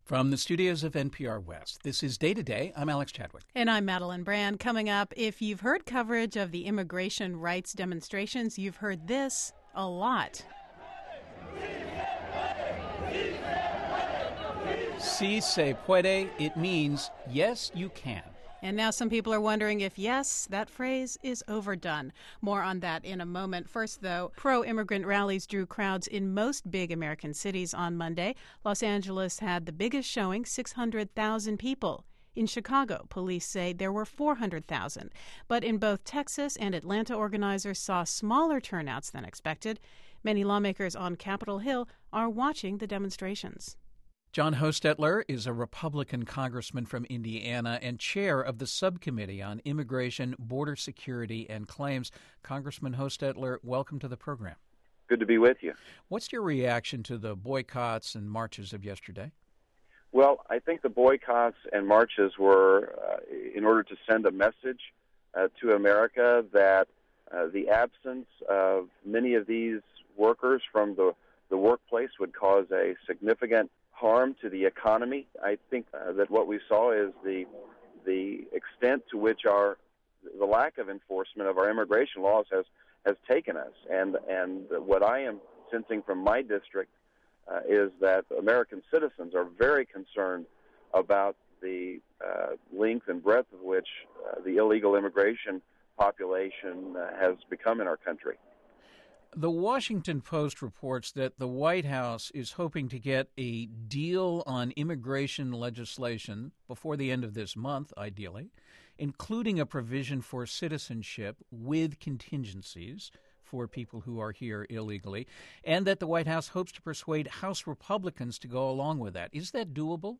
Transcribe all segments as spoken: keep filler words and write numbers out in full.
From the studios of N P R West, this is Day to Day. I'm Alex Chadwick. And I'm Madeline Brand. Coming up, if you've heard coverage of the immigration rights demonstrations, you've heard this a lot. Si se puede, it means yes, you can. And now some people are wondering if, yes, that phrase is overdone. More on that in a moment. First, though, pro-immigrant rallies drew crowds in most big American cities on Monday. Los Angeles had the biggest showing, six hundred thousand people. In Chicago, police say there were four hundred thousand. But in both Texas and Atlanta, organizers saw smaller turnouts than expected. Many lawmakers on Capitol Hill are watching the demonstrations. Jon Hostetler is a Republican congressman from Indiana and chair of the subcommittee on immigration, border security, and claims. Congressman Hostetler, welcome to the program. Good to be with you. What's your reaction to the boycotts and marches of yesterday? Well, I think the boycotts and marches were uh, in order to send a message uh, to America that uh, the absence of many of these workers from the, the workplace would cause a significant harm to the economy. I think uh, that what we saw is the the extent to which our the lack of enforcement of our immigration laws has, has taken us. And and what I am sensing from my district uh, is that American citizens are very concerned about the uh, length and breadth of which uh, the illegal immigration population uh, has become in our country. The Washington Post reports that the White House is hoping to get a deal on immigration legislation before the end of this month, ideally, including a provision for citizenship with contingencies for people who are here illegally, and that the White House hopes to persuade House Republicans to go along with that. Is that doable?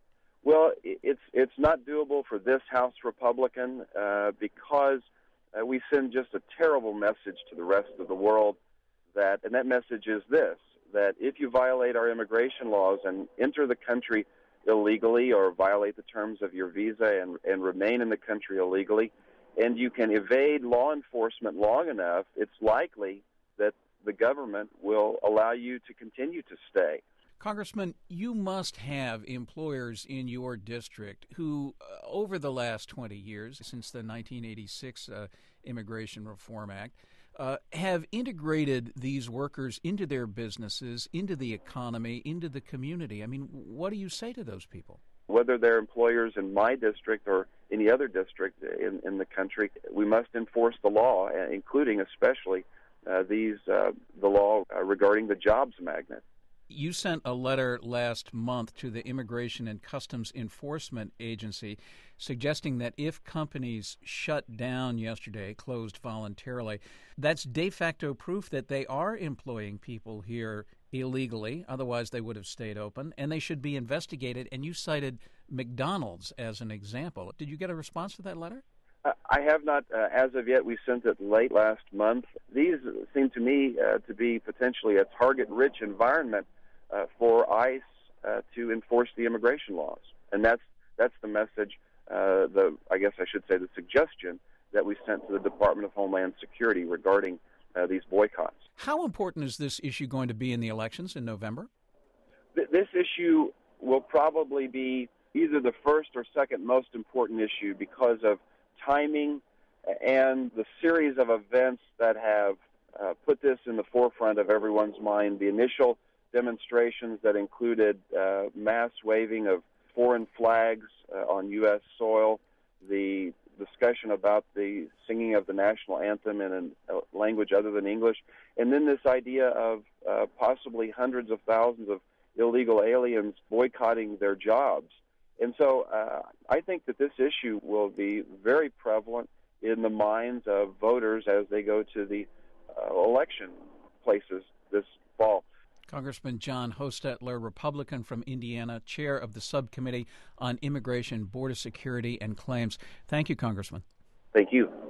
Well, it's it's not doable for this House Republican uh, because Uh, we send just a terrible message to the rest of the world, that, and that message is this, that if you violate our immigration laws and enter the country illegally or violate the terms of your visa and, and remain in the country illegally, and you can evade law enforcement long enough, it's likely that the government will allow you to continue to stay. Congressman, you must have employers in your district who, uh, over the last twenty years, since the nineteen eighty-six uh, Immigration Reform Act, uh, have integrated these workers into their businesses, into the economy, into the community. I mean, what do you say to those people? Whether they're employers in my district or any other district in, in the country, we must enforce the law, including especially uh, these uh, the law uh, regarding the jobs magnet. You sent a letter last month to the Immigration and Customs Enforcement Agency suggesting that if companies shut down yesterday, closed voluntarily, that's de facto proof that they are employing people here illegally. Otherwise, they would have stayed open, and they should be investigated. And you cited McDonald's as an example. Did you get a response to that letter? Uh, I have not, uh, as of yet. We sent it late last month. These seem to me uh, to be potentially a target-rich environment Uh, for ICE uh, to enforce the immigration laws, and that's that's the message. Uh, the I guess I should say the suggestion that we sent to the Department of Homeland Security regarding uh, these boycotts. How important is this issue going to be in the elections in November? Th- this issue will probably be either the first or second most important issue because of timing and the series of events that have uh, put this in the forefront of everyone's mind. The initial demonstrations that included uh, mass waving of foreign flags uh, on U S soil, the discussion about the singing of the national anthem in a language other than English, and then this idea of uh, possibly hundreds of thousands of illegal aliens boycotting their jobs. And so uh, I think that this issue will be very prevalent in the minds of voters as they go to the uh, election places this fall. Congressman Jon Hostetler, Republican from Indiana, chair of the subcommittee on immigration, border security, and claims. Thank you, Congressman. Thank you.